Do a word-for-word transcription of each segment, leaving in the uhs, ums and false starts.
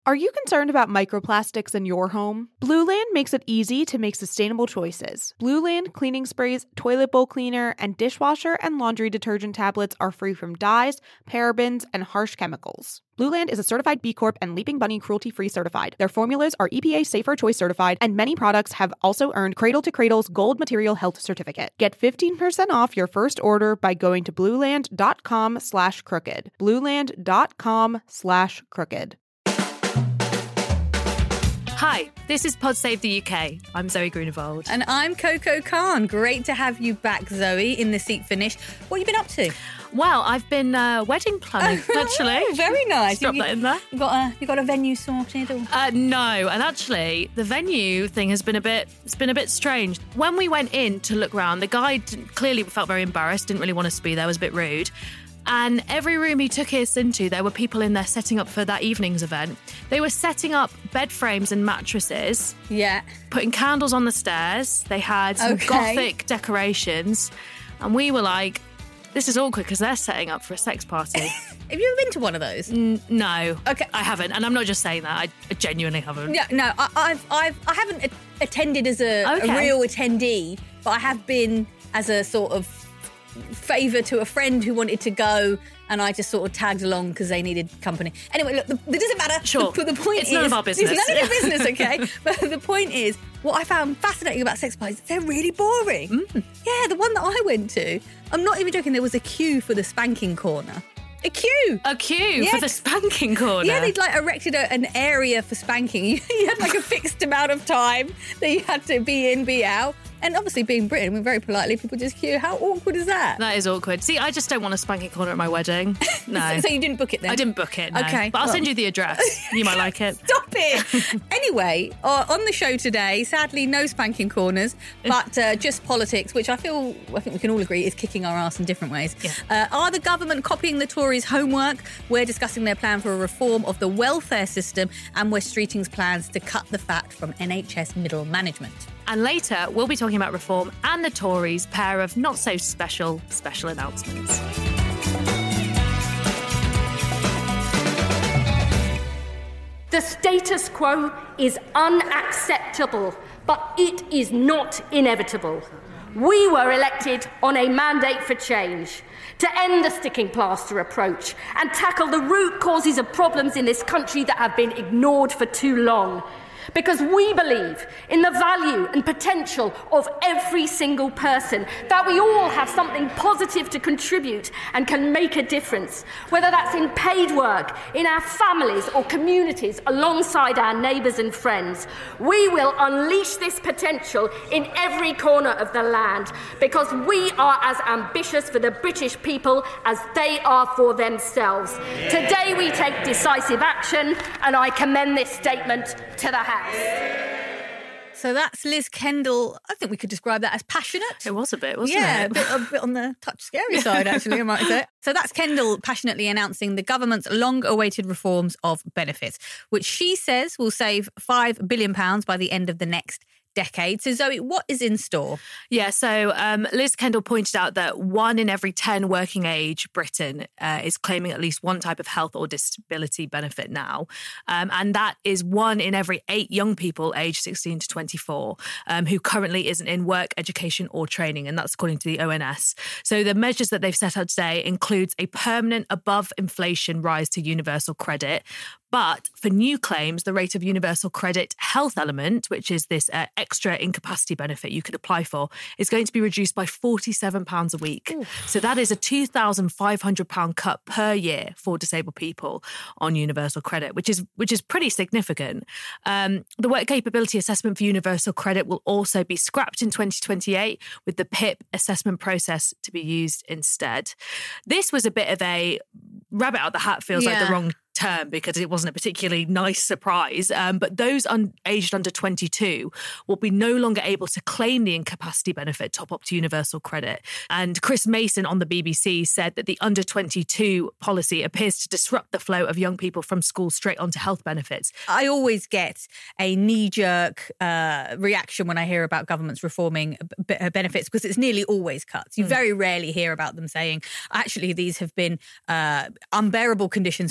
Are you concerned about microplastics in your home? Blueland makes it easy to make sustainable choices. Blueland cleaning sprays, toilet bowl cleaner, and dishwasher and laundry detergent tablets are free from dyes, parabens, and harsh chemicals. Blueland is a certified B Corp and Leaping Bunny cruelty-free certified. Their formulas are E P A Safer Choice certified, and many products have also earned Cradle to Cradle's Gold Material Health Certificate. Get fifteen percent off your first order by going to blueland.com slash crooked. blueland.com slash crooked. Hi, this is Pod Save the U K. I'm Zoe Grunewald. And I'm Coco Khan. Great to have you back, Zoe, in the seat finish. What have you been up to? Well, I've been uh, wedding planning, oh, actually. Very nice. Drop you, that in there. You got a you got a venue sorted? Or? Uh, no, and actually, the venue thing has been a bit. It's been a bit strange. When we went in to look round, the guy didn't, clearly felt very embarrassed. Didn't really want us to be there. Was a bit rude. And every room he took us into, there were people in there setting up for that evening's event. They were setting up bed frames and mattresses. Yeah. Putting candles on the stairs. They had some okay. gothic decorations. And we were like, this is awkward because they're setting up for a sex party. Have you ever been to one of those? N- no. Okay. I haven't. And I'm not just saying that. I, I genuinely haven't. Yeah, no, I, I've, I've, I haven't a- attended as a, okay. a real attendee, but I have been as a sort of favour to a friend who wanted to go, and I just sort of tagged along because they needed company. Anyway, look, the, it doesn't matter. Sure. The, the point it's is, none of our business. It's none of your business, okay? But the point is, what I found fascinating about sex parties, they're really boring. Mm. Yeah, the one that I went to, I'm not even joking, there was a queue for the spanking corner. A queue. A queue yeah. for the spanking corner. Yeah, they'd like erected a, an area for spanking. You, you had like a fixed amount of time that you had to be in, be out. And obviously, being Britain, we're very politely, people just queue. How awkward is that? That is awkward. See, I just don't want a spanking corner at my wedding. No. So you didn't book it then? I didn't book it, no. Okay. But I'll well. send you the address. You might like it. Stop it! Anyway, uh, on the show today, sadly, no spanking corners, but uh, just politics, which I feel, I think we can all agree, is kicking our ass in different ways. Yeah. Uh, are the government copying the Tories' homework? We're discussing their plan for a reform of the welfare system and Wes Streeting's plans to cut the fat from N H S middle management. And later, we'll be talking about reform and the Tories' pair of not-so-special special announcements. The status quo is unacceptable, but it is not inevitable. We were elected on a mandate for change, to end the sticking plaster approach and tackle the root causes of problems in this country that have been ignored for too long. Because we believe in the value and potential of every single person, that we all have something positive to contribute and can make a difference, whether that's in paid work, in our families or communities, alongside our neighbours and friends. We will unleash this potential in every corner of the land, because we are as ambitious for the British people as they are for themselves. Today we take decisive action, and I commend this statement to the House. So that's Liz Kendall. I think we could describe that as passionate. It was a bit, wasn't yeah, it? Yeah, a, a bit on the touch scary side, actually, I might say. So that's Kendall passionately announcing the government's long-awaited reforms of benefits, which she says will save five billion pounds by the end of the next decade. So Zoe, what is in store? Yeah, so um, Liz Kendall pointed out that one in every ten working age Britain uh, is claiming at least one type of health or disability benefit now. Um, and that is one in every eight young people aged sixteen to twenty-four um, who currently isn't in work, education or training. And that's according to the O N S. So the measures that they've set out today includes a permanent above inflation rise to universal credit. But for new claims, the rate of universal credit health element, which is this uh, extra incapacity benefit you could apply for, is going to be reduced by forty-seven pounds a week. Ooh. So that is a two thousand five hundred pounds cut per year for disabled people on universal credit, which is which is pretty significant. Um, the work capability assessment for universal credit will also be scrapped in twenty twenty-eight, with the P I P assessment process to be used instead. This was a bit of a rabbit out the hat, feels yeah. like the wrong term, because it wasn't a particularly nice surprise. Um, but those un- aged under twenty-two will be no longer able to claim the incapacity benefit top up to universal credit. And Chris Mason on the B B C said that the under twenty-two policy appears to disrupt the flow of young people from school straight onto health benefits. I always get a knee-jerk uh, reaction when I hear about governments reforming b- benefits, because it's nearly always cuts. You mm. very rarely hear about them saying, actually, these have been uh, unbearable conditions for this community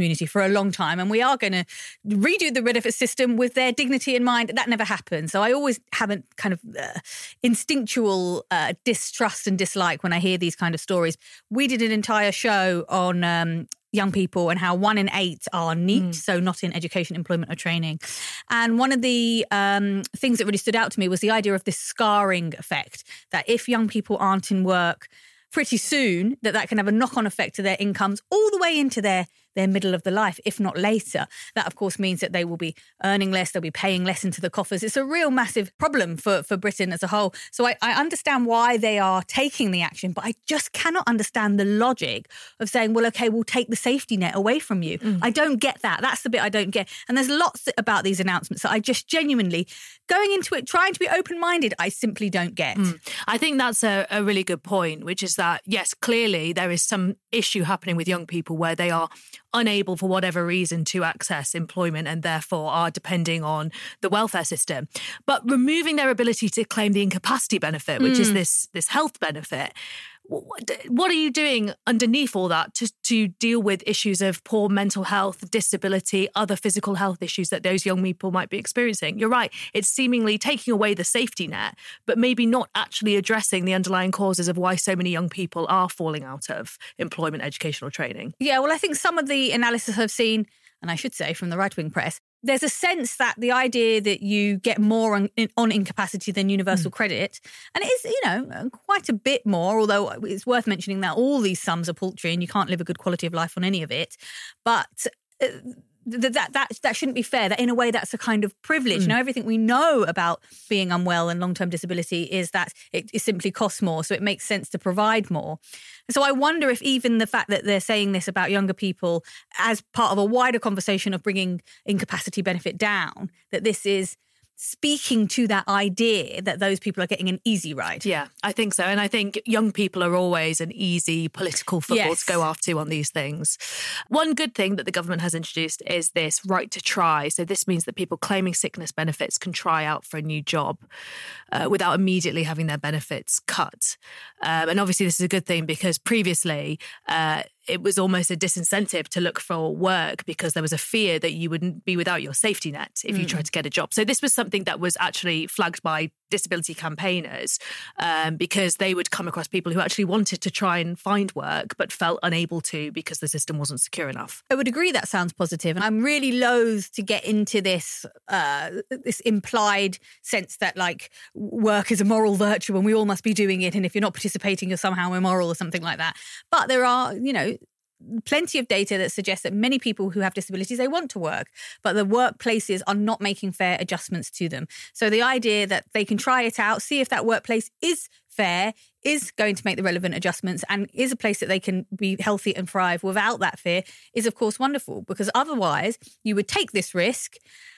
community for a long time, and we are going to redo the benefit system with their dignity in mind. That never happened. So I always have a kind of uh, instinctual uh, distrust and dislike when I hear these kind of stories. We did an entire show on um, young people and how one in eight are NEET, mm. so not in education, employment or training. And one of the um, things that really stood out to me was the idea of this scarring effect, that if young people aren't in work pretty soon, that that can have a knock-on effect to their incomes all the way into their their middle of the life, if not later. That, of course, means that they will be earning less, they'll be paying less into the coffers. It's a real massive problem for, for Britain as a whole. So I, I understand why they are taking the action, but I just cannot understand the logic of saying, well, OK, we'll take the safety net away from you. Mm. I don't get that. That's the bit I don't get. And there's lots about these announcements that I just genuinely, going into it, trying to be open-minded, I simply don't get. Mm. I think that's a, a really good point, which is that, yes, clearly there is some issue happening with young people where they are unable for whatever reason to access employment and therefore are depending on the welfare system. But removing their ability to claim the incapacity benefit, which mm. is this, this health benefit, what, what are you doing underneath all that to, to deal with issues of poor mental health, disability, other physical health issues that those young people might be experiencing? You're right. It's seemingly taking away the safety net, but maybe not actually addressing the underlying causes of why so many young people are falling out of employment, educational training. Yeah, well, I think some of the analysis I've seen, and I should say from the right-wing press, there's a sense that the idea that you get more on, on incapacity than universal mm. credit, and it is, you know, quite a bit more, although it's worth mentioning that all these sums are paltry and you can't live a good quality of life on any of it. But uh, th- that that that shouldn't be fair. That in a way, that's a kind of privilege. Mm. You know, everything we know about being unwell and long-term disability is that it, it simply costs more, so it makes sense to provide more. So I wonder if even the fact that they're saying this about younger people as part of a wider conversation of bringing incapacity benefit down, that this is speaking to that idea that those people are getting an easy ride. Yeah, I think so. And I think young people are always an easy political football yes. to go after on these things. One good thing that the government has introduced is this right to try. So this means that people claiming sickness benefits can try out for a new job uh, without immediately having their benefits cut. Um, and obviously this is a good thing because previously uh, it was almost a disincentive to look for work because there was a fear that you wouldn't be without your safety net if you mm. tried to get a job. So this was something that was actually flagged by disability campaigners um, because they would come across people who actually wanted to try and find work but felt unable to because the system wasn't secure enough. I would agree that sounds positive. And I'm really loath to get into this, uh, this implied sense that like work is a moral virtue and we all must be doing it. And if you're not participating, you're somehow immoral or something like that. But there are, you know, plenty of data that suggests that many people who have disabilities, they want to work, but the workplaces are not making fair adjustments to them. So the idea that they can try it out, see if that workplace is fair, is going to make the relevant adjustments and is a place that they can be healthy and thrive without that fear is, of course, wonderful, because otherwise you would take this risk.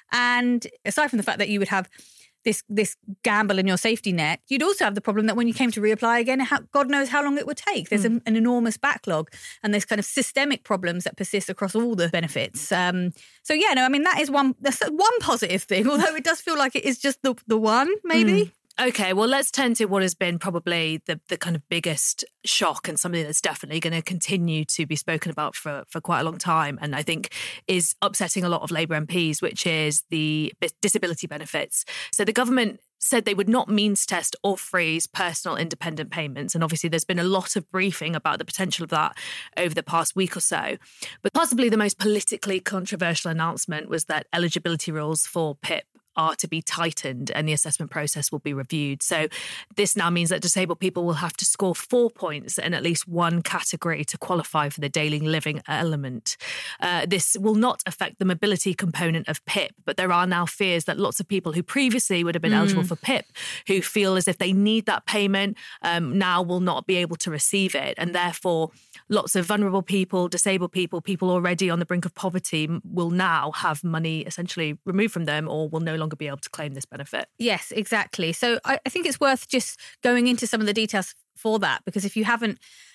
And aside from the fact that you would have this this gamble in your safety net, you'd also have the problem that when you came to reapply again, how, God knows how long it would take. There's mm. a, an enormous backlog and there's kind of systemic problems that persist across all the benefits. Um, so, yeah, no, I mean, that is one that's one positive thing, although it does feel like it is just the, the one, maybe. Mm. Okay, well, let's turn to what has been probably the, the kind of biggest shock and something that's definitely going to continue to be spoken about for, for quite a long time and I think is upsetting a lot of Labour M Ps, which is the disability benefits. So the government said they would not means test or freeze personal independent payments. And obviously there's been a lot of briefing about the potential of that over the past week or so. But possibly the most politically controversial announcement was that eligibility rules for P I P are to be tightened and the assessment process will be reviewed. So this now means that disabled people will have to score four points in at least one category to qualify for the daily living element. Uh, this will not affect the mobility component of P I P, but there are now fears that lots of people who previously would have been mm. eligible for P I P, who feel as if they need that payment, um, now will not be able to receive it. And therefore, lots of vulnerable people, disabled people, people already on the brink of poverty will now have money essentially removed from them or will no longer be able to claim this benefit. Yes, exactly. So I, I think it's worth just going into some of the details for that, because if you haven't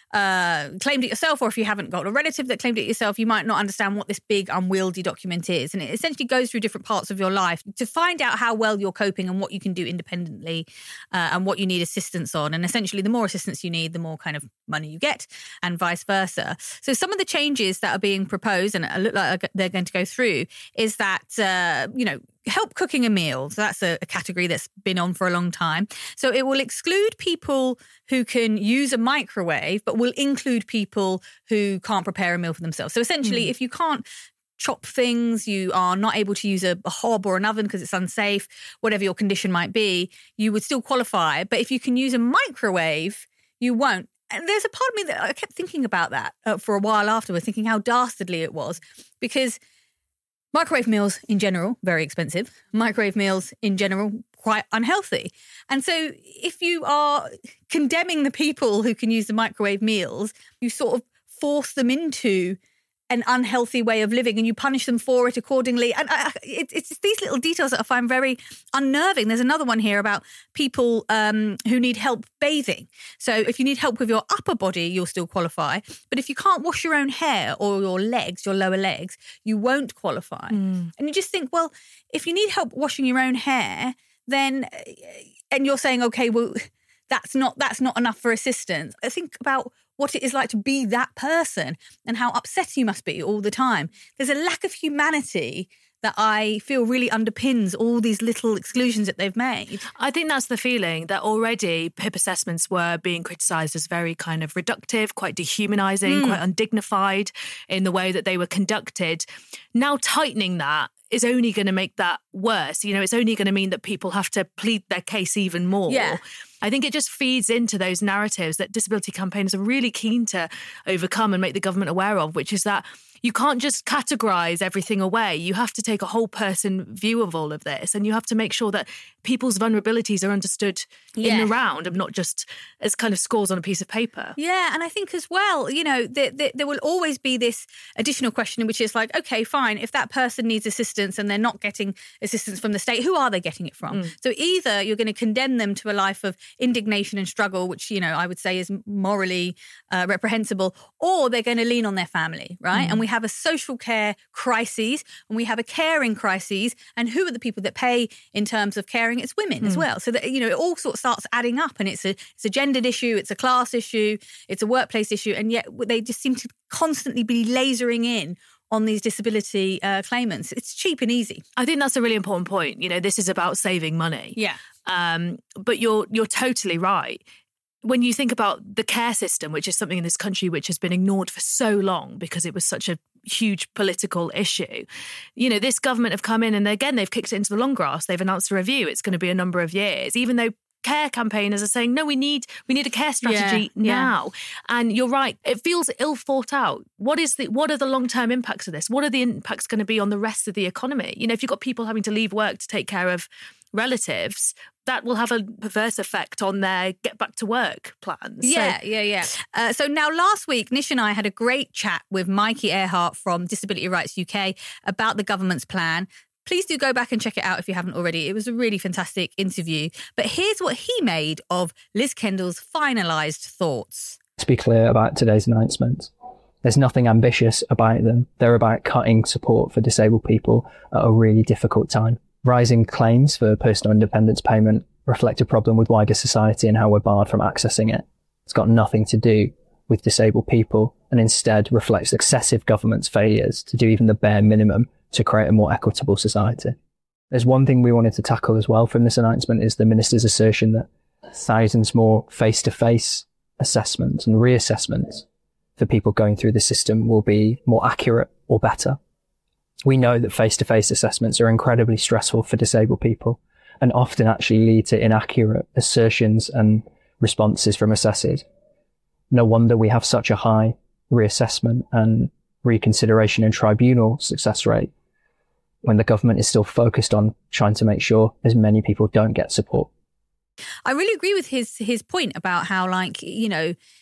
uh, claimed it yourself, or if you haven't got a relative that claimed it yourself, you might not understand what this big unwieldy document is. And it essentially goes through different parts of your life to find out how well you're coping and what you can do independently uh, and what you need assistance on. And essentially, the more assistance you need, the more kind of money you get, and vice versa. So some of the changes that are being proposed and look like they're going to go through is that, uh, you know, help cooking a meal. So that's a, a category that's been on for a long time. So it will exclude people who can use a microwave, but will include people who can't prepare a meal for themselves. So essentially, mm. if you can't chop things, you are not able to use a, a hob or an oven because it's unsafe, whatever your condition might be, you would still qualify. But if you can use a microwave, you won't. And there's a part of me that I kept thinking about that uh, for a while afterwards, thinking how dastardly it was, because microwave meals in general, very expensive. Microwave meals in general, quite unhealthy. And so if you are condemning the people who can use the microwave meals, you sort of force them into an unhealthy way of living and you punish them for it accordingly. And I, it, it's just these little details that I find very unnerving. There's another one here about people um, who need help bathing. So if you need help with your upper body, you'll still qualify. But if you can't wash your own hair or your legs, your lower legs, you won't qualify. Mm. And you just think, well, if you need help washing your own hair, then, and you're saying, okay, well, that's not that's not enough for assistance. I think about what it is like to be that person and how upset you must be all the time. There's a lack of humanity that I feel really underpins all these little exclusions that they've made. I think that's the feeling, that already P I P assessments were being criticised as very kind of reductive, quite dehumanising, mm. quite undignified in the way that they were conducted. Now tightening that is only going to make that worse. You know, it's only going to mean that people have to plead their case even more. Yeah. I think it just feeds into those narratives that disability campaigners are really keen to overcome and make the government aware of, which is that you can't just categorise everything away. You have to take a whole person view of all of this, and you have to make sure that people's vulnerabilities are understood yeah. in the round and not just as kind of scores on a piece of paper. Yeah, and I think as well, you know, there, there, there will always be this additional question, which is like, okay, fine, if that person needs assistance and they're not getting assistance from the state, who are they getting it from? Mm. So either you're going to condemn them to a life of indignation and struggle, which, you know, I would say is morally uh, reprehensible, or they're going to lean on their family, right? Mm. And we have a social care crisis and we have a caring crisis. And who are the people that pay in terms of caring? It's women mm. as well. So that, you know, it all sort of starts adding up, and it's a it's a gendered issue, it's a class issue, it's a workplace issue, and yet they just seem to constantly be lasering in on these disability uh, claimants. It's cheap and easy. I think that's a really important point. You know, this is about saving money. Yeah. Um, but you're you're totally right. When you think about the care system, which is something in this country which has been ignored for so long because it was such a huge political issue, you know, this government have come in and again, they've kicked it into the long grass. They've announced a review. It's going to be a number of years, even though care campaigners are saying, no, we need we need a care strategy yeah, now. Yeah. And you're right, it feels ill thought out. What is the what are the long-term impacts of this? What are the impacts going to be on the rest of the economy? You know, if you've got people having to leave work to take care of relatives, that will have a perverse effect on their get back to work plans. Yeah, so. yeah, yeah. Uh, so now last week, Nish and I had a great chat with Mikey Earhart from Disability Rights U K about the government's plan. Please do go back and check it out if you haven't already. It was a really fantastic interview. But here's what he made of Liz Kendall's finalised thoughts. To be clear about today's announcements, there's nothing ambitious about them. They're about cutting support for disabled people at a really difficult time. Rising claims for personal independence payment reflect a problem with wider society and how we're barred from accessing it. It's got nothing to do with disabled people and instead reflects excessive government's failures to do even the bare minimum to create a more equitable society. There's one thing we wanted to tackle as well from this announcement is the minister's assertion that thousands more face-to-face assessments and reassessments for people going through the system will be more accurate or better. We know that face-to-face assessments are incredibly stressful for disabled people and often actually lead to inaccurate assertions and responses from assessors. No wonder we have such a high reassessment and reconsideration and tribunal success rate when the government is still focused on trying to make sure as many people don't get support. I really agree with his his point about how, like, you know,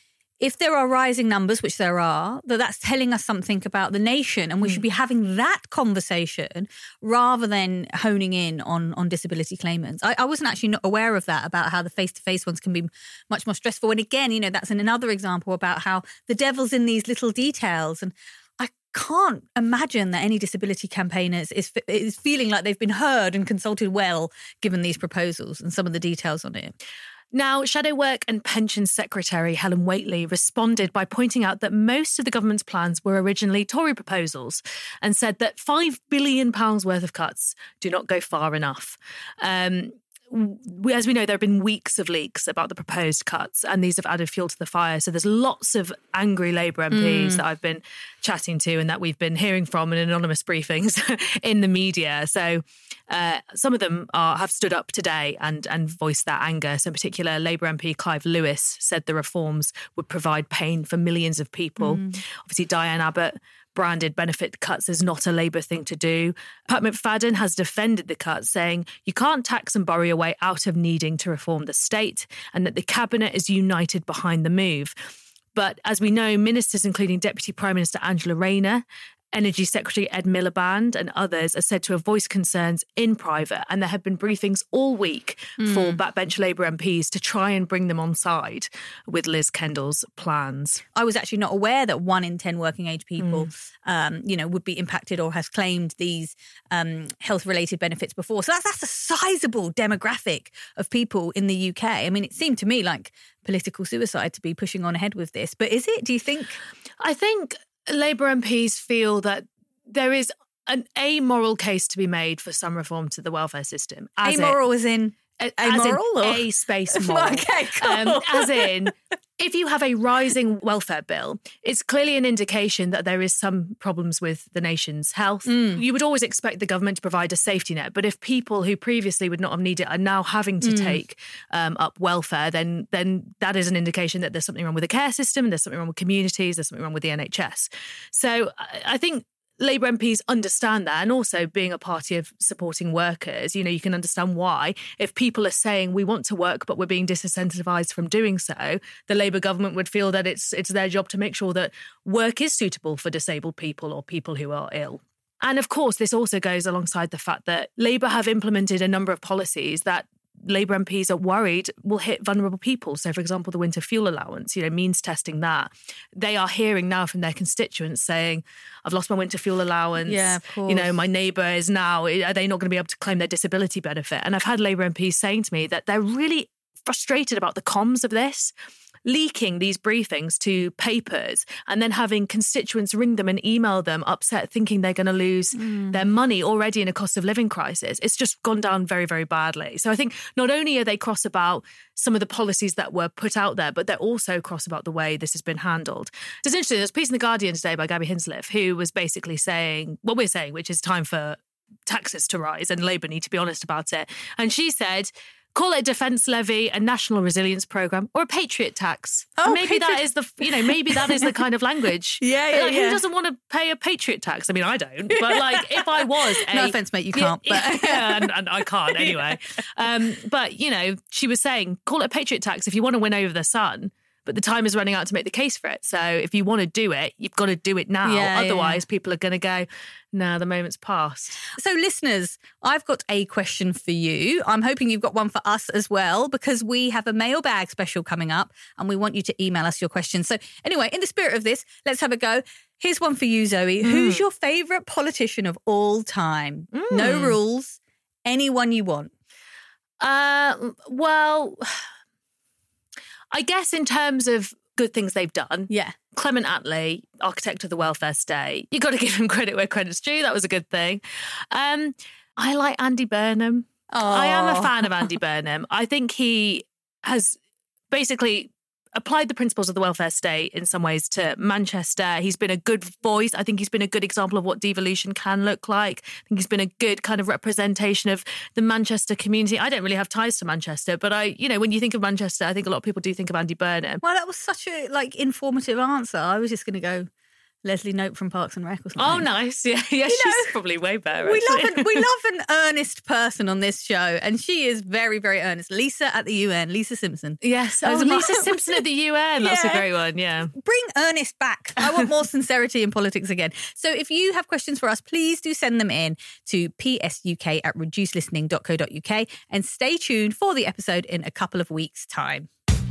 if there are rising numbers, which there are, that that's telling us something about the nation, and we mm. should be having that conversation rather than honing in on, on disability claimants. I, I wasn't actually not aware of that, about how the face-to-face ones can be much more stressful. And again, you know, that's another example about how the devil's in these little details. And I can't imagine that any disability campaigners is, is feeling like they've been heard and consulted well, given these proposals and some of the details on it. Now, Shadow Work and Pensions Secretary Helen Whately responded by pointing out that most of the government's plans were originally Tory proposals, and said that five billion pounds worth of cuts do not go far enough. Um, As we know, there have been weeks of leaks about the proposed cuts, and these have added fuel to the fire. So there's lots of angry Labour M Ps mm. that I've been chatting to and that we've been hearing from in anonymous briefings in the media. So uh, some of them are, have stood up today and, and voiced their anger. So in particular, Labour M P Clive Lewis said the reforms would provide pain for millions of people. Mm. Obviously, Diane Abbott branded benefit cuts as not a Labour thing to do. Pat McFadden has defended the cuts, saying you can't tax and borrow your way out of needing to reform the state, and that the Cabinet is united behind the move. But as we know, ministers, including Deputy Prime Minister Angela Rayner, Energy Secretary Ed Miliband and others, are said to have voiced concerns in private, and there have been briefings all week mm. for backbench Labour M Ps to try and bring them on side with Liz Kendall's plans. I was actually not aware that one in ten working age people, mm. um, you know, would be impacted or has claimed these um, health-related benefits before. So that's, that's a sizable demographic of people in the U K. I mean, it seemed to me like political suicide to be pushing on ahead with this. But is it, do you think? I think Labour M Ps feel that there is an amoral case to be made for some reform to the welfare system. As amoral as in amoral? As in a space moral. Okay, cool. Um, as in, if you have a rising welfare bill, it's clearly an indication that there is some problems with the nation's health. Mm. You would always expect the government to provide a safety net, but if people who previously would not have needed it are now having to mm. take um, up welfare, then then that is an indication that there's something wrong with the care system, there's something wrong with communities, there's something wrong with the N H S. So I think Labour M Ps understand that, and also being a party of supporting workers, you know, you can understand why, if people are saying we want to work but we're being disincentivised from doing so, the Labour government would feel that it's it's their job to make sure that work is suitable for disabled people or people who are ill. And of course, this also goes alongside the fact that Labour have implemented a number of policies that Labour M Ps are worried will hit vulnerable people. So, for example, the winter fuel allowance, you know, means testing that. They are hearing now from their constituents saying, I've lost my winter fuel allowance. Yeah, of course. You know, my neighbour is now, are they not going to be able to claim their disability benefit? And I've had Labour M Ps saying to me that they're really frustrated about the comms of this, leaking these briefings to papers and then having constituents ring them and email them upset, thinking they're going to lose mm. their money already in a cost of living crisis. It's just gone down very, very badly. So I think not only are they cross about some of the policies that were put out there, but they're also cross about the way this has been handled. It's interesting, there's a piece in The Guardian today by Gabby Hinsliff, who was basically saying what we're saying, which is time for taxes to rise and Labour need to be honest about it. And she said, call it a defence levy, a national resilience programme, or a patriot tax. Oh, and maybe patriot. that is the, you know, maybe that is the kind of language. yeah, yeah, like, yeah. Who doesn't want to pay a patriot tax? I mean, I don't. But like, if I was a... No offence, mate, you can't. Yeah, but yeah and, and I can't anyway. Um, but, you know, she was saying, call it a patriot tax if you want to win over the sun. But the time is running out to make the case for it. So if you want to do it, you've got to do it now. Yeah, Otherwise, yeah. people are going to go, no, the moment's past. So listeners, I've got a question for you. I'm hoping you've got one for us as well, because we have a mailbag special coming up and we want you to email us your questions. So anyway, in the spirit of this, let's have a go. Here's one for you, Zoe. Mm. Who's your favourite politician of all time? Mm. No rules. Anyone you want. Uh, well... I guess in terms of good things they've done, yeah, Clement Attlee, architect of the welfare state, you got to give him credit where credit's due. That was a good thing. Um, I like Andy Burnham. Aww. I am a fan of Andy Burnham. I think he has basically applied the principles of the welfare state in some ways to Manchester. He's been a good voice. I think he's been a good example of what devolution can look like. I think he's been a good kind of representation of the Manchester community. I don't really have ties to Manchester, but I, you know, when you think of Manchester, I think a lot of people do think of Andy Burnham. Well, that was such a like informative answer. I was just going to go Leslie Knope from Parks and Rec or something. Oh, nice. Yeah, yeah, You she's know, probably way better. We love, actually. an, we love an earnest person on this show, and she is very, very earnest. Lisa at the U N, Lisa Simpson. Yes. Oh, As my- Lisa Simpson at the U N. That's Yeah. a great one, yeah. Bring earnest back. I want more sincerity in politics again. So if you have questions for us, please do send them in to psuk at reduce listening dot co dot uk and stay tuned for the episode in a couple of weeks' time.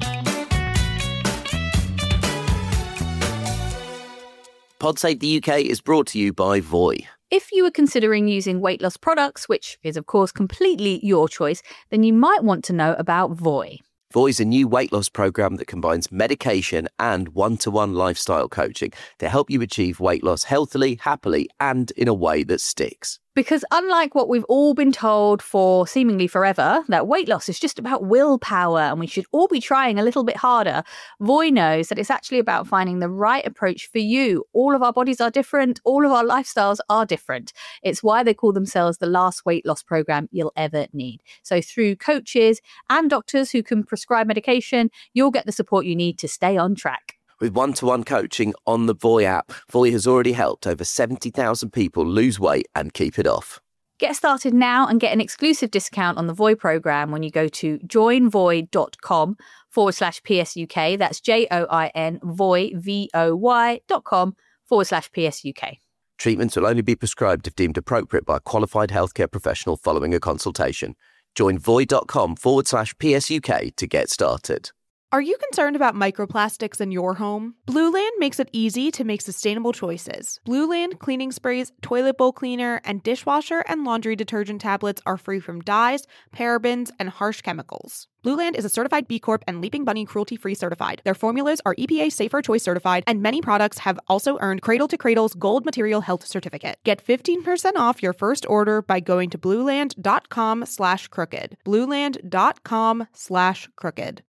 PodSafe U K is brought to you by Voi. If you are considering using weight loss products, which is of course completely your choice, then you might want to know about Voi. Voi is a new weight loss program that combines medication and one-to-one lifestyle coaching to help you achieve weight loss healthily, happily, and in a way that sticks. Because unlike what we've all been told for seemingly forever, that weight loss is just about willpower and we should all be trying a little bit harder, Voi knows that it's actually about finding the right approach for you. All of our bodies are different. All of our lifestyles are different. It's why they call themselves the last weight loss program you'll ever need. So through coaches and doctors who can prescribe medication, you'll get the support you need to stay on track. With one-to-one coaching on the Voi app, Voi has already helped over seventy thousand people lose weight and keep it off. Get started now and get an exclusive discount on the Voi program when you go to joinvoy.com forward slash PSUK. That's J-O-I-N, Voi, V-O-Y dot com forward slash PSUK. Treatments will only be prescribed if deemed appropriate by a qualified healthcare professional following a consultation. Join Voi.com forward slash PSUK to get started. Are you concerned about microplastics in your home? Blueland makes it easy to make sustainable choices. Blueland cleaning sprays, toilet bowl cleaner, and dishwasher and laundry detergent tablets are free from dyes, parabens, and harsh chemicals. Blueland is a certified B Corp and Leaping Bunny cruelty-free certified. Their formulas are E P A Safer Choice certified, and many products have also earned Cradle to Cradle's Gold Material Health Certificate. Get fifteen percent off your first order by going to blueland.com slash crooked. blueland.com slash crooked.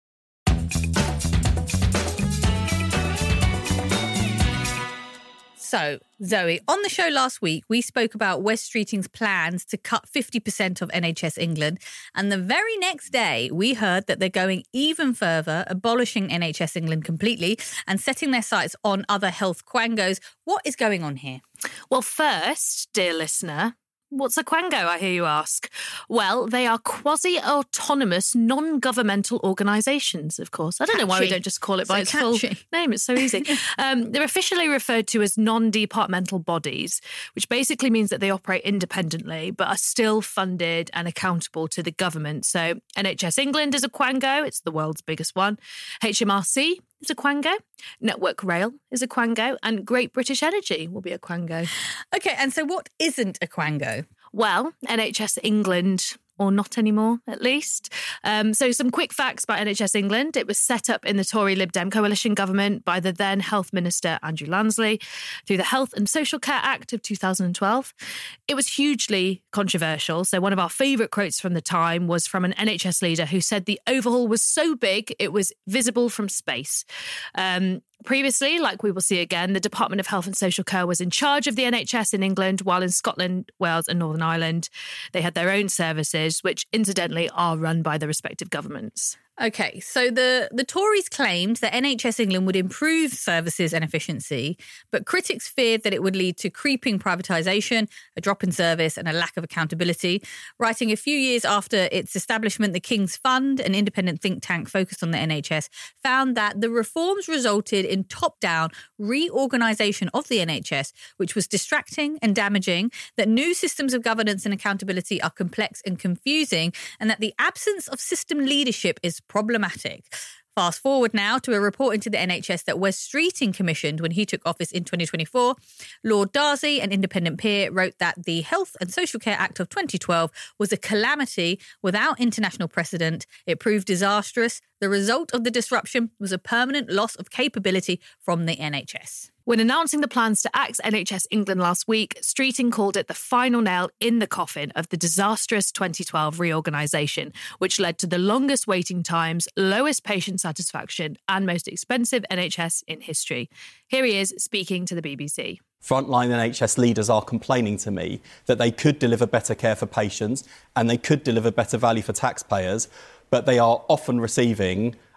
So, Zoe, on the show last week, we spoke about Wes Streeting's plans to cut fifty percent of N H S England. And the very next day, we heard that they're going even further, abolishing N H S England completely and setting their sights on other health quangos. What is going on here? Well, first, dear listener, what's a quango, I hear you ask? Well, they are quasi-autonomous, non-governmental organisations, of course. I don't know why we Catchy. don't just call it by So its full catchy. name. It's so easy. um, they're officially referred to as non-departmental bodies, which basically means that they operate independently but are still funded and accountable to the government. So N H S England is a quango. It's the world's biggest one. H M R C is a quango. Network Rail is a quango. And Great British Energy will be a quango. Okay, and so what isn't a quango? Well, N H S England, or not anymore, at least. Um, so some quick facts about N H S England. It was set up in the Tory Lib Dem coalition government by the then Health Minister Andrew Lansley through the Health and Social Care Act of two thousand twelve. It was hugely controversial. So one of our favourite quotes from the time was from an N H S leader who said the overhaul was so big it was visible from space. Um, Previously, like we will see again, the Department of Health and Social Care was in charge of the N H S in England, while in Scotland, Wales and Northern Ireland, they had their own services, which incidentally are run by the respective governments. Okay, so the, the Tories claimed that N H S England would improve services and efficiency, but critics feared that it would lead to creeping privatisation, a drop in service and a lack of accountability. Writing a few years after its establishment, the King's Fund, an independent think tank focused on the N H S, found that the reforms resulted in top-down reorganisation of the N H S, which was distracting and damaging, that new systems of governance and accountability are complex and confusing, and that the absence of system leadership is problematic. Fast forward now to a report into the N H S that Wes Streeting commissioned when he took office in twenty twenty-four. Lord Darcy, an independent peer, wrote that the Health and Social Care Act of twenty twelve was a calamity without international precedent. It proved disastrous. The result of the disruption was a permanent loss of capability from the N H S. When announcing the plans to axe N H S England last week, Streeting called it the final nail in the coffin of the disastrous twenty twelve reorganisation, which led to the longest waiting times, lowest patient satisfaction and most expensive N H S in history. Here he is speaking to the B B C. Frontline N H S leaders are complaining to me that they could deliver better care for patients and they could deliver better value for taxpayers, but they are often receiving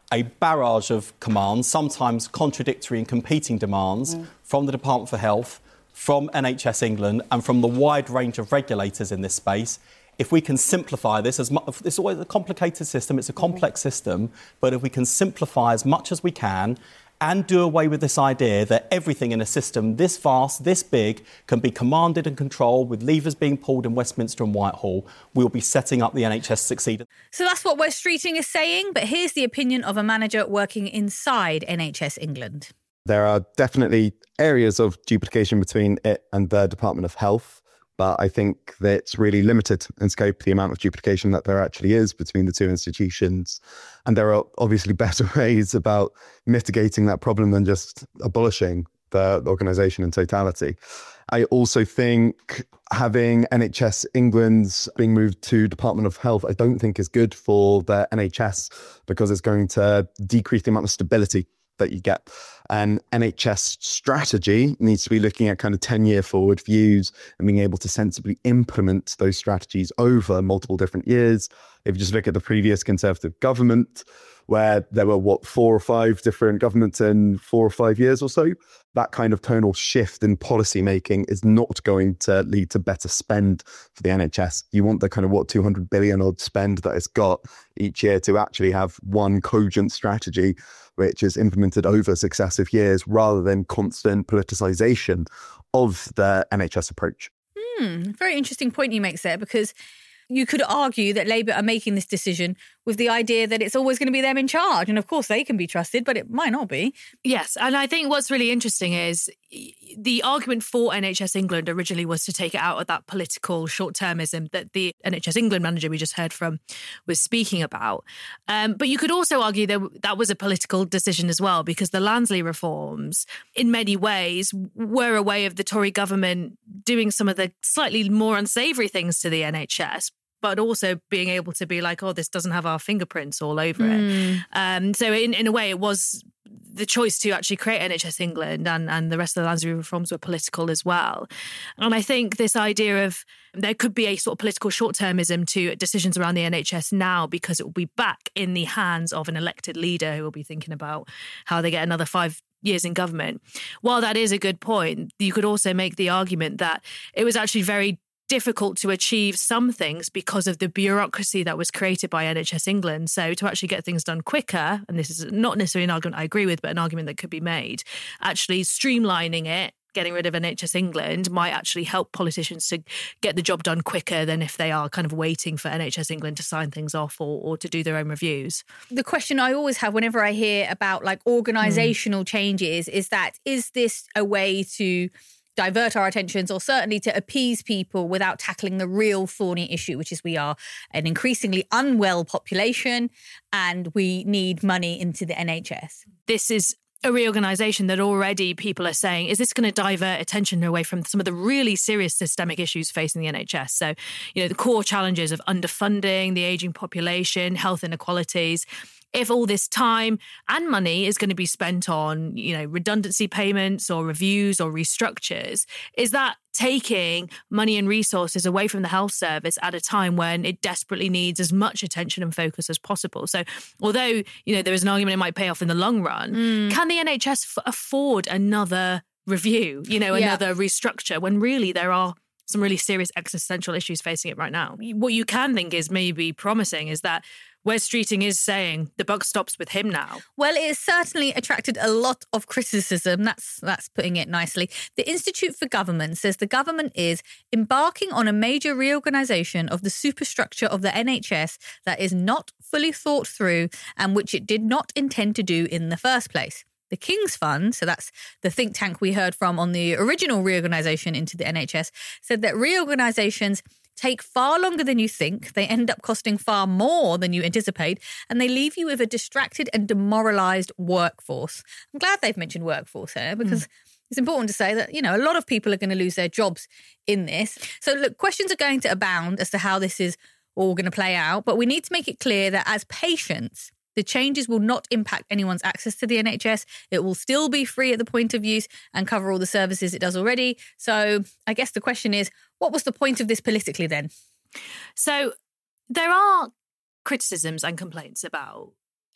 a barrage of commands, sometimes contradictory and competing demands mm. from the Department for Health, from N H S England and from the wide range of regulators in this space. If we can simplify this, as much, it's always a complicated system, it's a complex system, but if we can simplify as much as we can and do away with this idea that everything in a system this vast, this big, can be commanded and controlled with levers being pulled in Westminster and Whitehall, we'll be setting up the N H S to succeed. So that's what Wes Streeting is saying, but here's the opinion of a manager working inside N H S England. There are definitely areas of duplication between it and the Department of Health, but I think that it's really limited in scope, the amount of duplication that there actually is between the two institutions. And there are obviously better ways about mitigating that problem than just abolishing the organisation in totality. I also think having N H S England's being moved to Department of Health, I don't think is good for the N H S because it's going to decrease the amount of stability that you get. And N H S strategy needs to be looking at kind of ten-year forward views and being able to sensibly implement those strategies over multiple different years. If you just look at the previous Conservative government, where there were, what, four or five different governments in four or five years or so, that kind of tonal shift in policy making is not going to lead to better spend for the N H S. You want the kind of, what, two hundred billion odd spend that it's got each year to actually have one cogent strategy which is implemented over successive years rather than constant politicisation of the N H S approach. Hmm, very interesting point you make there, because you could argue that Labour are making this decision with the idea that it's always going to be them in charge. And of course, they can be trusted, but it might not be. Yes. And I think what's really interesting is the argument for N H S England originally was to take it out of that political short-termism that the N H S England manager we just heard from was speaking about. Um, but you could also argue that that was a political decision as well, because the Lansley reforms, in many ways, were a way of the Tory government doing some of the slightly more unsavoury things to the N H S, but also being able to be like, oh, this doesn't have our fingerprints all over mm. it. Um, so in, in a way, it was the choice to actually create N H S England, and, and the rest of the Lansley reforms were political as well. And I think this idea of there could be a sort of political short-termism to decisions around the N H S now, because it will be back in the hands of an elected leader who will be thinking about how they get another five years in government. While that is a good point, you could also make the argument that it was actually very difficult to achieve some things because of the bureaucracy that was created by N H S England. So to actually get things done quicker, and this is not necessarily an argument I agree with, but an argument that could be made, actually streamlining it, getting rid of N H S England might actually help politicians to get the job done quicker than if they are kind of waiting for N H S England to sign things off or, or to do their own reviews. The question I always have whenever I hear about like organisational mm. changes is that, is this a way to divert our attentions, or certainly to appease people without tackling the real thorny issue, which is we are an increasingly unwell population and we need money into the N H S? This is a reorganisation that already people are saying, is this going to divert attention away from some of the really serious systemic issues facing the N H S? So, you know, the core challenges of underfunding, the ageing population, health inequalities. If all this time and money is going to be spent on, you know, redundancy payments or reviews or restructures, is that taking money and resources away from the health service at a time when it desperately needs as much attention and focus as possible? So although, you know, there is an argument it might pay off in the long run, mm. can the N H S f- afford another review, you know, yeah. another restructure, when really there are some really serious existential issues facing it right now? What you can think is maybe promising is that Wes Streeting is saying the buck stops with him now. Well, it has certainly attracted a lot of criticism. That's that's putting it nicely. The Institute for Government says the government is embarking on a major reorganisation of the superstructure of the N H S that is not fully thought through and which it did not intend to do in the first place. The King's Fund, so that's the think tank we heard from on the original reorganisation into the N H S, said that reorganisations take far longer than you think, they end up costing far more than you anticipate, and they leave you with a distracted and demoralised workforce. I'm glad they've mentioned workforce here, because mm. it's important to say that, you know, a lot of people are going to lose their jobs in this. So look, questions are going to abound as to how this is all going to play out, but we need to make it clear that as patients, the changes will not impact anyone's access to the N H S. It will still be free at the point of use and cover all the services it does already. So I guess the question is, what was the point of this politically then? So there are criticisms and complaints about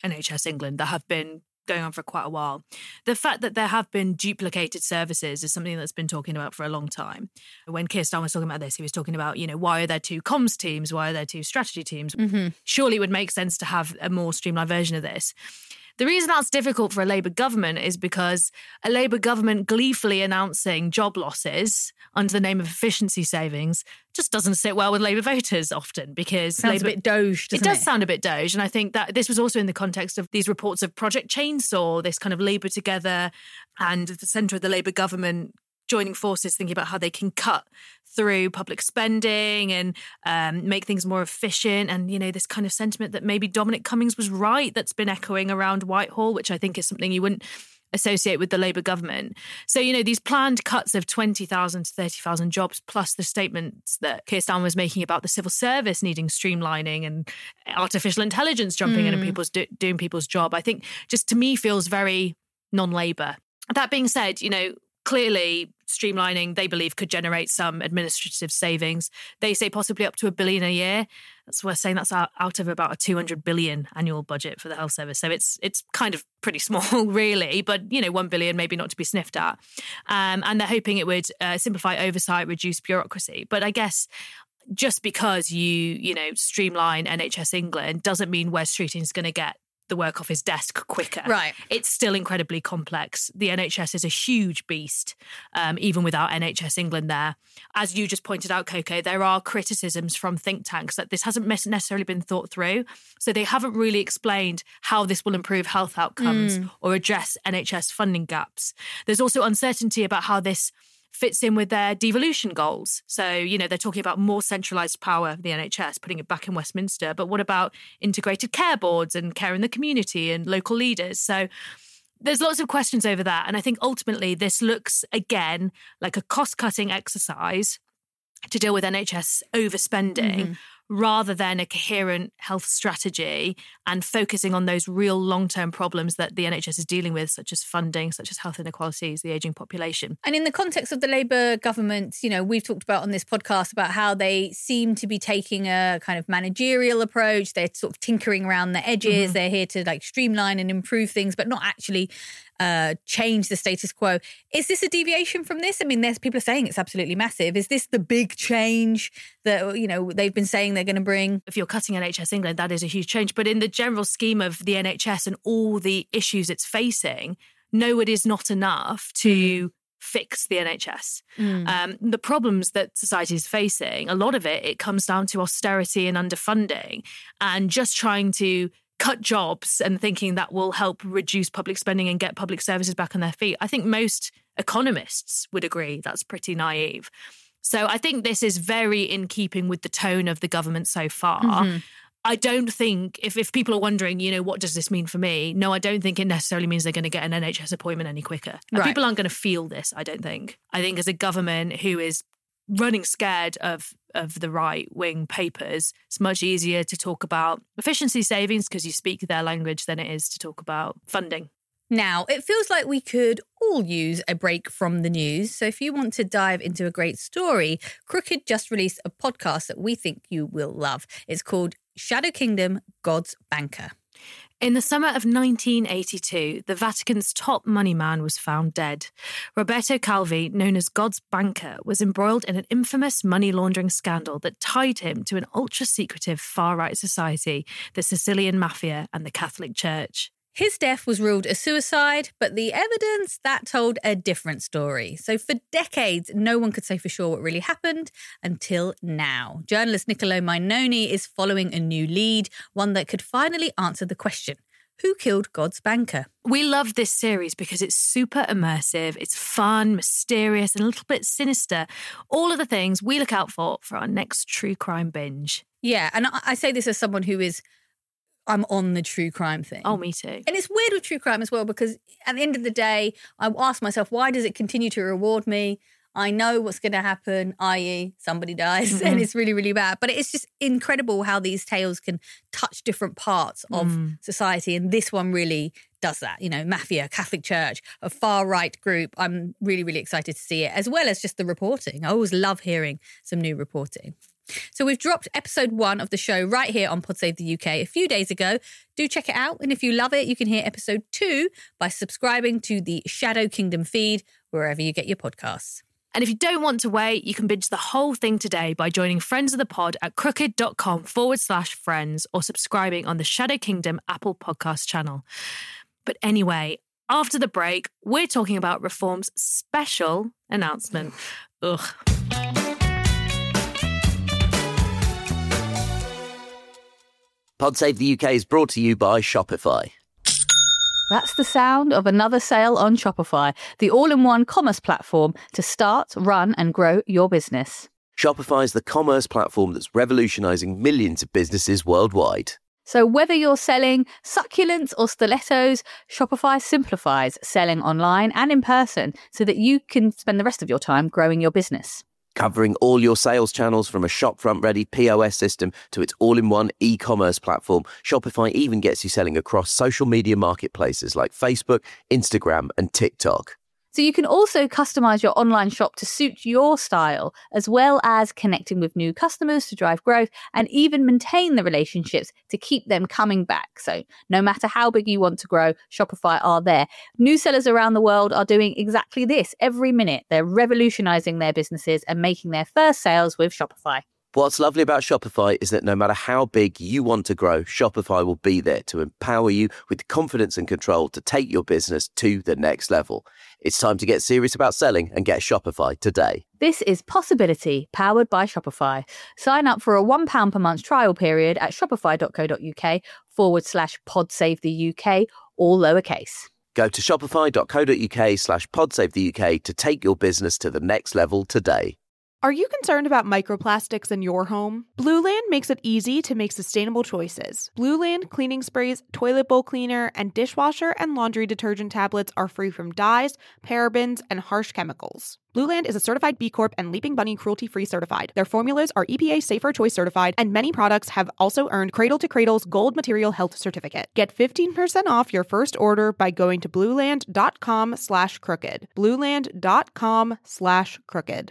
N H S England that have been going on for quite a while. The fact that there have been duplicated services is something that's been talking about for a long time. When Keir Starmer was talking about this, he was talking about, you know, why are there two comms teams? Why are there two strategy teams? Mm-hmm. Surely it would make sense to have a more streamlined version of this. The reason that's difficult for a Labour government is because a Labour government gleefully announcing job losses under the name of efficiency savings just doesn't sit well with Labour voters often, because sounds Labour, a bit Doge, doesn't it does it? sound a bit Doge. And I think that this was also in the context of these reports of Project Chainsaw, this kind of Labour together and the centre of the Labour government joining forces, thinking about how they can cut through public spending and um, make things more efficient. And, you know, this kind of sentiment that maybe Dominic Cummings was right that's been echoing around Whitehall, which I think is something you wouldn't associate with the Labour government. So, you know, these planned cuts of twenty thousand to thirty thousand jobs, plus the statements that Keir Starmer was making about the civil service needing streamlining and artificial intelligence jumping mm. in and people's do, doing people's job, I think just to me feels very non-Labour. That being said, you know, clearly streamlining, they believe, could generate some administrative savings. They say possibly up to a billion a year. That's worth saying. That's out, out of about a two hundred billion annual budget for the health service. So it's it's kind of pretty small, really. But, you know, one billion maybe not to be sniffed at. Um, and they're hoping it would uh, simplify oversight, reduce bureaucracy. But I guess just because you, you know, streamline N H S England doesn't mean Wes Streeting is going to get the work off his desk quicker. Right. It's still incredibly complex. The N H S is a huge beast, um, even without N H S England there. As you just pointed out, Coco, there are criticisms from think tanks that this hasn't necessarily been thought through. So they haven't really explained how this will improve health outcomes mm. or address N H S funding gaps. There's also uncertainty about how this fits in with their devolution goals. So, you know, they're talking about more centralised power of the N H S, putting it back in Westminster. But what about integrated care boards and care in the community and local leaders? So there's lots of questions over that. And I think ultimately this looks, again, like a cost-cutting exercise to deal with N H S overspending, mm-hmm. rather than a coherent health strategy and focusing on those real long-term problems that the N H S is dealing with, such as funding, such as health inequalities, the ageing population. And in the context of the Labour government, you know, we've talked about on this podcast about how they seem to be taking a kind of managerial approach. They're sort of tinkering around the edges. Mm-hmm. They're here to like streamline and improve things, but not actually uh, change the status quo. Is this a deviation from this? I mean, there's people are saying it's absolutely massive. Is this the big change that, you know, they've been saying they're going to bring? If you're cutting N H S England, that is a huge change. But in the general scheme of the N H S and all the issues it's facing, no, it is not enough to fix the N H S. Mm. Um, the problems that society is facing, a lot of it, it comes down to austerity and underfunding and just trying to cut jobs and thinking that will help reduce public spending and get public services back on their feet. I think most economists would agree that's pretty naive. So I think this is very in keeping with the tone of the government so far. Mm-hmm. I don't think, if, if people are wondering, you know, what does this mean for me? No, I don't think it necessarily means they're going to get an N H S appointment any quicker. And right. people aren't going to feel this, I don't think. I think as a government who is running scared of, of the right-wing papers, it's much easier to talk about efficiency savings because you speak their language than it is to talk about funding. Now, it feels like we could all use a break from the news. So if you want to dive into a great story, Crooked just released a podcast that we think you will love. It's called Shadow Kingdom, God's Banker. In the summer of nineteen eighty-two, the Vatican's top money man was found dead. Roberto Calvi, known as God's Banker, was embroiled in an infamous money laundering scandal that tied him to an ultra-secretive far-right society, the Sicilian Mafia and the Catholic Church. His death was ruled a suicide, but the evidence, that told a different story. So for decades, no one could say for sure what really happened until now. Journalist Niccolo Mainoni is following a new lead, one that could finally answer the question, who killed God's Banker? We love this series because it's super immersive, it's fun, mysterious, and a little bit sinister. All of the things we look out for for our next true crime binge. Yeah, and I say this as someone who is I'm on the true crime thing. Oh, me too. And it's weird with true crime as well, because at the end of the day, I ask myself, why does it continue to reward me? I know what's going to happen, that is somebody dies, mm-hmm. and it's really, really bad. But it's just incredible how these tales can touch different parts of mm. society. And this one really does that. You know, Mafia, Catholic Church, a far-right group. I'm really, really excited to see it, as well as just the reporting. I always love hearing some new reporting. So we've dropped episode one of the show right here on PodSave the U K a few days ago. Do check it out. And if you love it, you can hear episode two by subscribing to the Shadow Kingdom feed, wherever you get your podcasts. And if you don't want to wait, you can binge the whole thing today by joining Friends of the Pod at crooked.com forward slash friends or subscribing on the Shadow Kingdom Apple Podcast channel. But anyway, after the break, we're talking about Reform's special announcement. Ugh. PodSave the U K is brought to you by Shopify. That's the sound of another sale on Shopify, the all-in-one commerce platform to start, run and grow your business. Shopify is the commerce platform that's revolutionizing millions of businesses worldwide. So whether you're selling succulents or stilettos, Shopify simplifies selling online and in person so that you can spend the rest of your time growing your business. Covering all your sales channels from a shopfront-ready P O S system to its all-in-one e-commerce platform, Shopify even gets you selling across social media marketplaces like Facebook, Instagram, and TikTok. So you can also customize your online shop to suit your style, as well as connecting with new customers to drive growth and even maintain the relationships to keep them coming back. So no matter how big you want to grow, Shopify are there. New sellers around the world are doing exactly this every minute. They're revolutionizing their businesses and making their first sales with Shopify. What's lovely about Shopify is that no matter how big you want to grow, Shopify will be there to empower you with the confidence and control to take your business to the next level. It's time to get serious about selling and get Shopify today. This is Possibility, powered by Shopify. Sign up for a one pound per month trial period at shopify.co.uk forward slash podsavetheyuk, all lowercase. Go to shopify.co.uk slash podsavetheyuk to take your business to the next level today. Are you concerned about microplastics in your home? Blueland makes it easy to make sustainable choices. Blueland cleaning sprays, toilet bowl cleaner, and dishwasher and laundry detergent tablets are free from dyes, parabens, and harsh chemicals. Blueland is a certified B Corp and Leaping Bunny cruelty-free certified. Their formulas are E P A Safer Choice certified, and many products have also earned Cradle to Cradle's Gold Material Health Certificate. Get fifteen percent off your first order by going to blueland.com slash crooked. blueland.com slash crooked.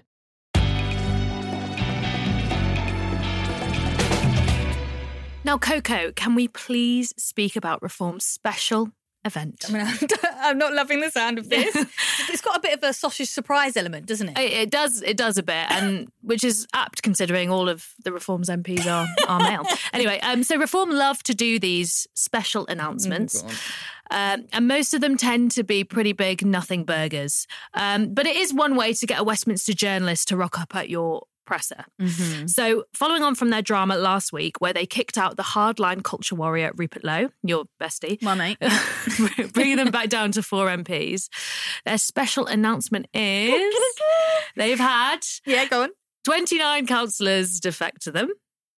Now, Coco, can we please speak about Reform's special event? I mean, I'm not loving the sound of this. It's got a bit of a sausage surprise element, doesn't it? It, it does. It does a bit, and which is apt considering all of the Reform's M Ps are, are male. Anyway, um, so Reform love to do these special announcements. Oh, Um, and most of them tend to be pretty big nothing burgers. Um, but it is one way to get a Westminster journalist to rock up at your presser. Mm-hmm. So following on from their drama last week where they kicked out the hardline culture warrior Rupert Lowe, your bestie, my mate, bringing them back down to four M Ps, their special announcement is they've had yeah go on twenty-nine councillors defect to them.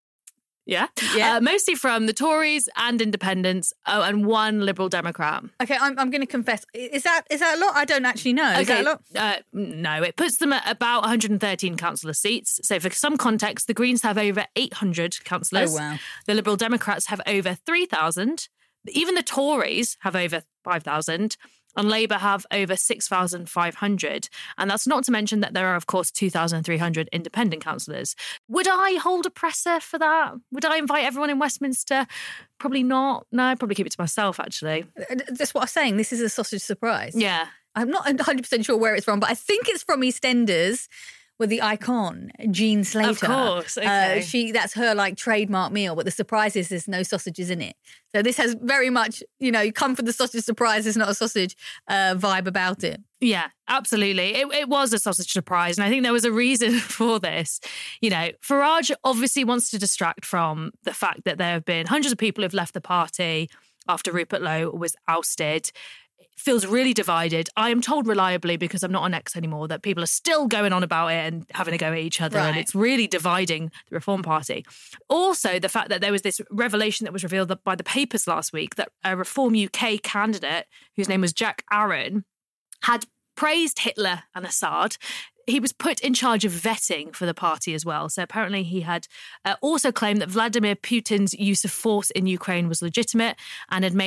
Yeah, yeah. Uh, mostly from the Tories and Independents. Oh, and one Liberal Democrat. Okay, I'm I'm going to confess. Is that is that a lot? I don't actually know. Is okay. that a lot? Uh, no, it puts them at about one hundred thirteen councillor seats. So for some context, the Greens have over eight hundred councillors. Oh, wow. The Liberal Democrats have over three thousand. Even the Tories have over five thousand. And Labour have over six thousand five hundred. And that's not to mention that there are, of course, two thousand three hundred independent councillors. Would I hold a presser for that? Would I invite everyone in Westminster? Probably not. No, I'd probably keep it to myself, actually. That's what I'm saying. This is a sausage surprise. Yeah. I'm not one hundred percent sure where it's from, but I think it's from EastEnders with the icon, Jean Slater. Of course, okay. Uh, she, that's her, like, trademark meal, but the surprise is there's no sausages in it. So this has very much, you know, you come for the sausage surprise, it's not a sausage uh, vibe about it. Yeah, absolutely. It, it was a sausage surprise, and I think there was a reason for this. You know, Farage obviously wants to distract from the fact that there have been hundreds of people who've left the party after Rupert Lowe was ousted. Feels really divided. I am told reliably, because I'm not on X anymore, that people are still going on about it and having a go at each other. Right. And it's really dividing the Reform Party. Also, the fact that there was this revelation that was revealed by the papers last week that a Reform U K candidate, whose name was Jack Aaron, had praised Hitler and Assad. He was put in charge of vetting for the party as well. So apparently he had uh, also claimed that Vladimir Putin's use of force in Ukraine was legitimate and had made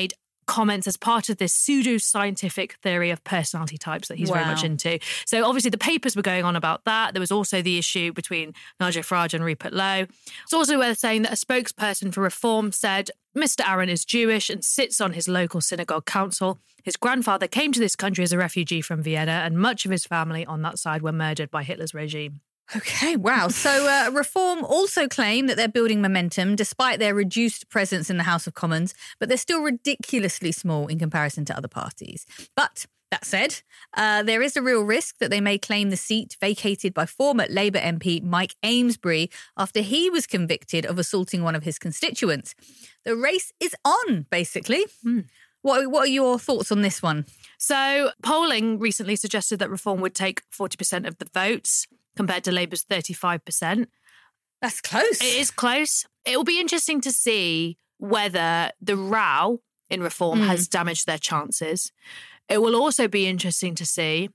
comments as part of this pseudo-scientific theory of personality types that he's wow. very much into. So obviously the papers were going on about that. There was also the issue between Nigel Farage and Rupert Lowe. It's also worth saying that a spokesperson for Reform said, Mister Aaron is Jewish and sits on his local synagogue council. His grandfather came to this country as a refugee from Vienna, and much of his family on that side were murdered by Hitler's regime. Okay, wow. So uh, Reform also claim that they're building momentum despite their reduced presence in the House of Commons, but they're still ridiculously small in comparison to other parties. But that said, uh, there is a real risk that they may claim the seat vacated by former Labour M P Mike Amesbury after he was convicted of assaulting one of his constituents. The race is on, basically. Hmm. What, what are your thoughts on this one? So polling recently suggested that Reform would take forty percent of the votes, compared to Labour's thirty-five percent. That's close. It is close. It will be interesting to see whether the row in Reform mm. has damaged their chances. It will also be interesting to see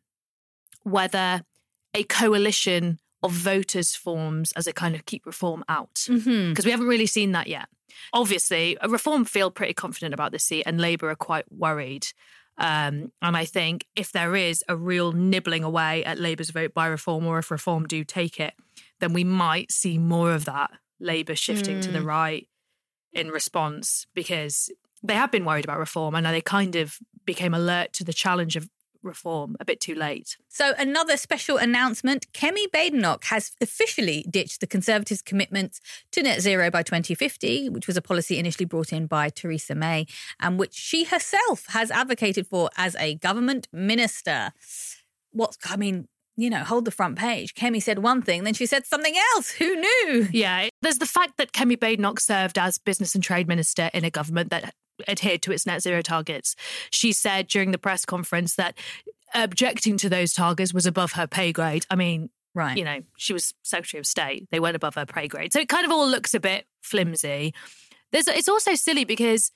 whether a coalition of voters forms as a kind of keep Reform out. Because mm-hmm. we haven't really seen that yet. Obviously, Reform feel pretty confident about this seat and Labour are quite worried. Um, and I think if there is a real nibbling away at Labour's vote by Reform, or if Reform do take it, then we might see more of that Labour shifting mm. to the right in response, because they have been worried about Reform and they kind of became alert to the challenge of Reform a bit too late. So another special announcement, Kemi Badenoch has officially ditched the Conservatives' commitment to net zero by twenty fifty, which was a policy initially brought in by Theresa May and which she herself has advocated for as a government minister. What's, I mean, you know, hold the front page. Kemi said one thing, then she said something else. Who knew? Yeah, there's the fact that Kemi Badenoch served as Business and Trade Minister in a government that adhered to its net zero targets. She said during the press conference that objecting to those targets was above her pay grade. I mean, right. you know, she was Secretary of State. They went above her pay grade. So it kind of all looks a bit flimsy. There's, it's also silly because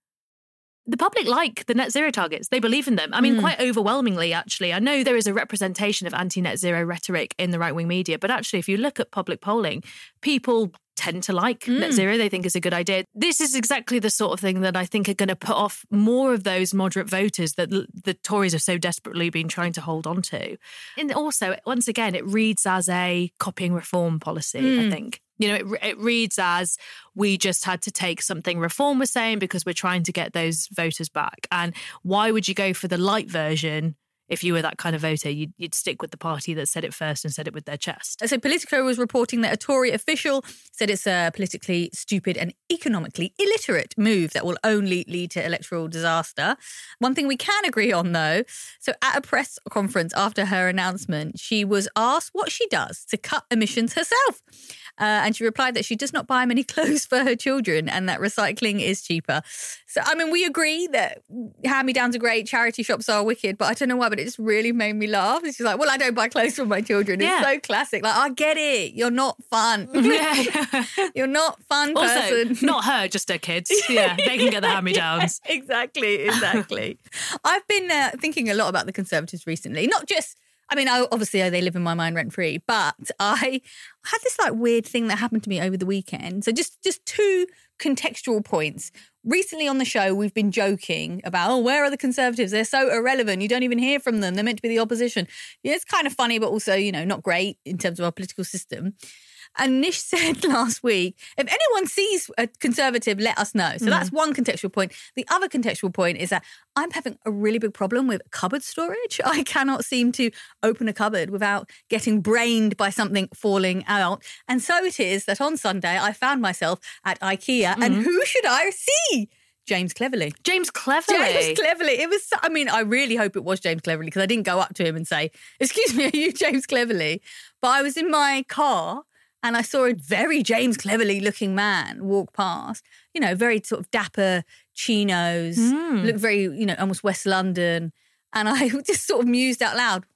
the public like the net zero targets. They believe in them. I mean, mm. quite overwhelmingly, actually. I know there is a representation of anti-net zero rhetoric in the right-wing media, but actually, if you look at public polling, people tend to like mm. net zero. They think it's a good idea. This is exactly the sort of thing that I think are going to put off more of those moderate voters that the Tories have so desperately been trying to hold on to. And also, once again, it reads as a copying Reform policy, mm. I think. You know, it, it reads as we just had to take something Reform was saying because we're trying to get those voters back. And why would you go for the light version if you were that kind of voter? You'd, you'd stick with the party that said it first and said it with their chest. So Politico was reporting that a Tory official said it's a politically stupid and economically illiterate move that will only lead to electoral disaster. One thing we can agree on, though, so at a press conference after her announcement, she was asked what she does to cut emissions herself. Uh, and she replied that she does not buy many clothes for her children and that recycling is cheaper. So, I mean, we agree that hand-me-downs are great, charity shops are wicked, but I don't know why, but it just really made me laugh. She's like, well, I don't buy clothes for my children. It's yeah. so classic. Like, I get it. You're not fun. Yeah. You're not fun also, person. Not her, just her kids. Yeah, they can get the hand-me-downs. Yeah, exactly, exactly. I've been uh, thinking a lot about the Conservatives recently, not just I mean, I, obviously they live in my mind rent free, but I had this like weird thing that happened to me over the weekend. So just, just two contextual points. Recently on the show, we've been joking about, oh, where are the Conservatives? They're so irrelevant. You don't even hear from them. They're meant to be the opposition. Yeah, it's kind of funny, but also, you know, not great in terms of our political system. And Nish said last week, if anyone sees a Conservative, let us know. So mm. that's one contextual point. The other contextual point is that I'm having a really big problem with cupboard storage. I cannot seem to open a cupboard without getting brained by something falling out. And so it is that on Sunday, I found myself at IKEA. Mm. And who should I see? James Cleverly. James Cleverly. James Cleverly. It was, I mean, I really hope it was James Cleverly because I didn't go up to him and say, excuse me, are you James Cleverly? But I was in my car and I saw a very James Cleverly looking man walk past, you know, very sort of dapper chinos, mm. looked very, you know, almost West London. And I just sort of mused out loud,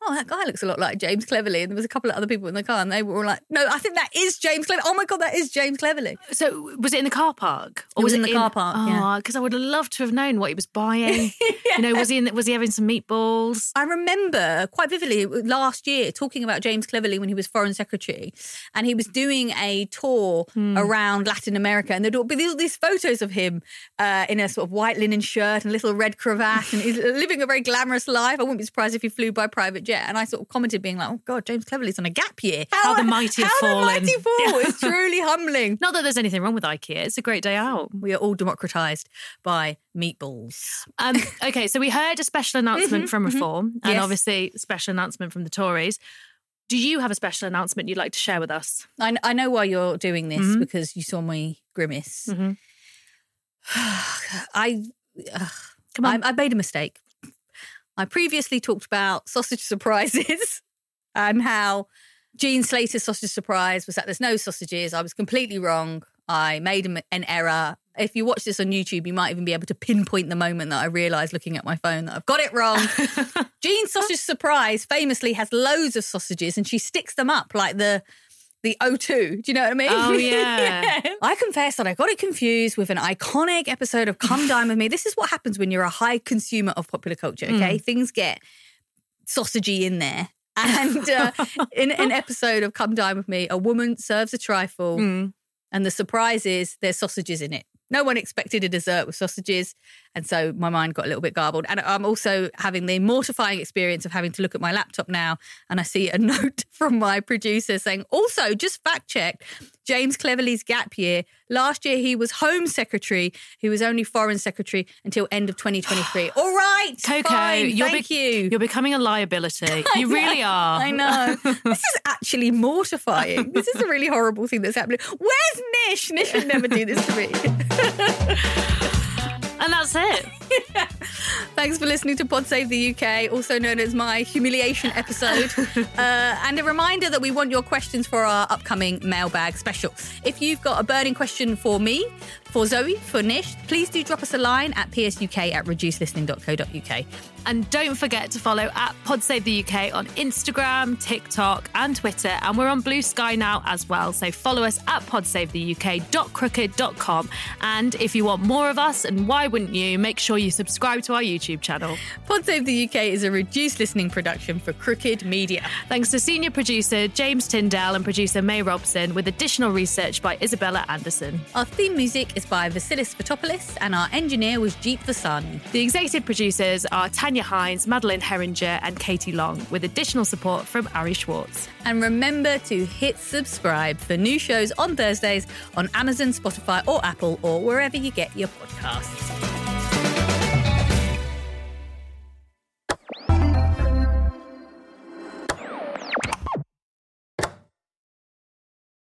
oh, that guy looks a lot like James Cleverly. And there was a couple of other people in the car and they were all like, no, I think that is James Cleverly. Oh my God, that is James Cleverly. So was it in the car park? Or it was, was in the in, car park, oh, yeah. Because I would have loved to have known what he was buying. yeah. You know, was he in, was he having some meatballs? I remember quite vividly last year talking about James Cleverly when he was Foreign Secretary, and he was doing a tour hmm. around Latin America, and there'd be these, these photos of him uh, in a sort of white linen shirt and a little red cravat, and he's living a very glamorous life. I wouldn't be surprised if he flew by private jet. And I sort of commented being like, oh God, James Cleverly's on a gap year. How, how the mighty have how fallen. How the mighty fall. It's truly humbling. Not that there's anything wrong with IKEA. It's a great day out. We are all democratised by meatballs. Um, okay, so we heard a special announcement mm-hmm, from Reform mm-hmm. and yes. obviously a special announcement from the Tories. Do you have a special announcement you'd like to share with us? I, I know why you're doing this mm-hmm. because you saw me grimace. Mm-hmm. I, uh, Come on. I, I made a mistake. I previously talked about sausage surprises and how Jean Slater's sausage surprise was that there's no sausages. I was completely wrong. I made an error. If you watch this on YouTube, you might even be able to pinpoint the moment that I realised looking at my phone that I've got it wrong. Jean's sausage surprise famously has loads of sausages and she sticks them up like the the O two. Do you know what I mean? Oh, yeah. yeah. I confess that I got it confused with an iconic episode of Come Dine With Me. This is what happens when you're a high consumer of popular culture, okay? Mm. Things get sausagey in there. And uh, in an episode of Come Dine With Me, a woman serves a trifle mm. and the surprise is there's sausages in it. No one expected a dessert with sausages. And so my mind got a little bit garbled. And I'm also having the mortifying experience of having to look at my laptop now and I see a note from my producer saying, also, just fact check, James Cleverly's gap year. Last year he was Home Secretary. He was only Foreign Secretary until end of twenty twenty-three. All right, Coco, fine, you're thank be- you. You're becoming a liability. You know, really are. I know. This is actually mortifying. This is a really horrible thing that's happening. Where's Nish? Nish would never do this to me. And that's it. Yeah. Thanks for listening to Pod Save the U K, also known as my humiliation episode. uh, and a reminder that we want your questions for our upcoming mailbag special. If you've got a burning question for me, for Zoe, for Nish, please do drop us a line at p s u k at reduced listening dot co dot u k. And don't forget to follow at Pod Save the U K on Instagram, TikTok and Twitter. And we're on Blue Sky now as well. So follow us at pod save the u k dot crooked dot com. And if you want more of us, and why wouldn't you, make sure you subscribe to our YouTube channel. Pod Save the U K is a reduced listening production for Crooked Media. Thanks to senior producer James Tyndale and producer May Robson, with additional research by Isabella Anderson. Our theme music is by Vasilis Fotopoulos and our engineer was Jeet Vasani. The executive producers are Tanya Hines, Madeline Herringer and Katie Long, with additional support from Ari Schwartz. And remember to hit subscribe for new shows on Thursdays on Amazon, Spotify or Apple or wherever you get your podcasts.